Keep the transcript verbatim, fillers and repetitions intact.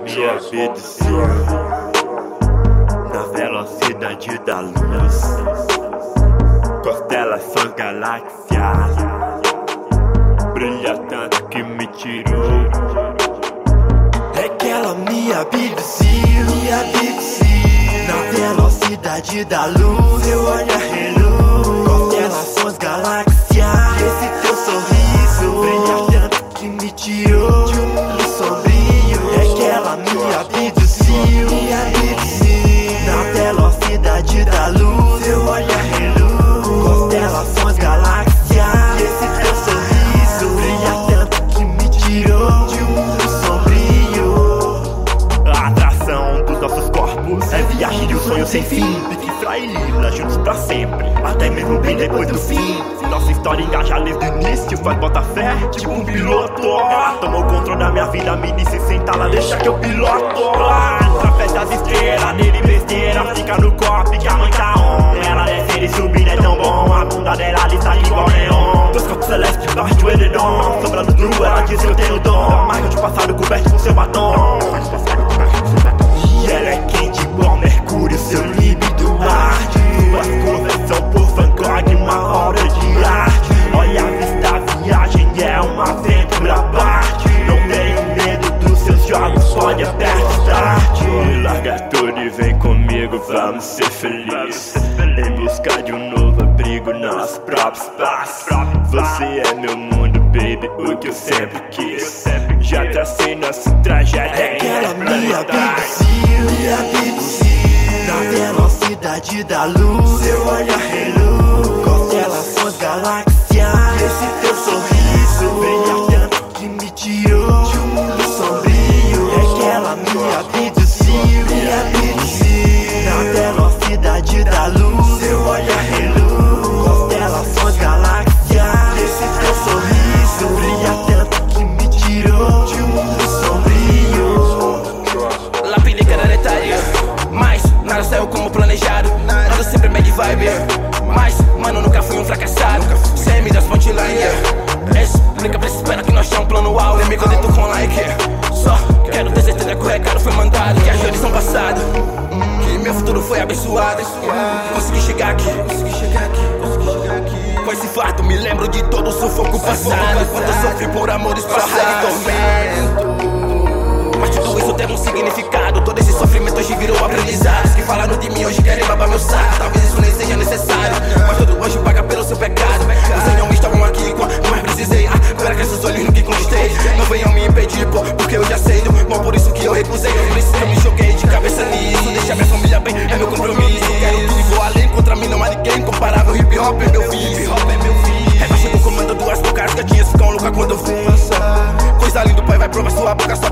minha vida sim, na velocidade da luz. Constelações, galáxias, brilha tanto que me tirou. É aquela minha abdução, minha abdução, na velocidade da luz. Eu olho a reluz, constelações, galáxias, esse teu sorriso brilha tanto que me tirou de um mundo sombrio. É aquela minha abdução, minha abdução, na velocidade da luz. Eu olho a reluz, constelações, galáxias, esse teu sorriso brilha tanto que me tirou de um mundo sombrio. A atração dos nossos corpos é viagem de um sonho sem fim. Pique Frailila, juntos pra sempre, até mesmo bem depois do fim. Nossa história engaja desde o início, faz botar fé, tipo um piloto. Ela tomou o controle da minha vida, me disse senta lá, deixa que eu piloto. Através das estrelas, dele besteira, fica no copo que a mãe tá on. Ela descer e subir é tão bom, a bunda dela lisa igual neon. Dois corpos celestes debaixo do edredom, sobrando nu, ela diz que eu tenho dom. Marca de passado coberto com seu batom. E ela é quente igual mercúrio, seu líbido arde. Suas curvas são por Van Gogh, uma obra de arte. Olha a vista, a viagem é uma aventura à parte. Não tenho medo dos seus jogos, pode até start. Larga tudo e vem comigo, vamos ser felizes. Em busca de um novo abrigo, nosso próprio espaço. Você é meu mundo, baby, o que eu sempre quis. Já tracei nosso trajeto. É aquela minha abdução, minha abdução, na velocidade da luz. Eu olho a reluz, constelações, galáxias, esse teu sorriso brilha tanto que me tirou de um mundo sombrio. É aquela minha abdução, minha abdução, na velocidade da luz. Eu olho a reluz, constelações, galáxias, esse teu sorriso brilha tanto que me tirou de um mundo sombrio. Lapide cada detalhe, mas nada saiu como planejado. Nada sempre bad vibe, mas mano, nunca fui um fracassado. Cê me das punchline, explica pra esse espera que nós tinha um plano alto. Me conecto com like, só quero ter certeza que o recado foi mandado, que a geração passada, que meu futuro foi abençoado. Consegui chegar aqui, consegui chegar aqui, consegui chegar aqui. Com esse fato me lembro de todo o sufoco passado, quanto eu sofri por amores passados. Mas tudo isso teve um significado, todo esse sofrimento hoje virou aprendizados. Que falaram de mim hoje querem babar meu saco, talvez isso nem seja necessário, mas todo hoje paga pelo seu pecado. Vocês não estavam aqui quando mais precisei, ah, agora que esses olhos no que conquistei. Não venham me impedir, pô, porque eu já sei do mal, por isso que eu recusei. Por isso que eu me joguei de cabeça nisso, deixar minha família bem, é meu compromisso. Quero que vou além, contra mim não há ninguém comparável. Hip hop é meu vício, é baixo no comando, duas bocas gatinhas ficam loucas quando eu vou. Coisa linda, o pai vai provar sua boca, sua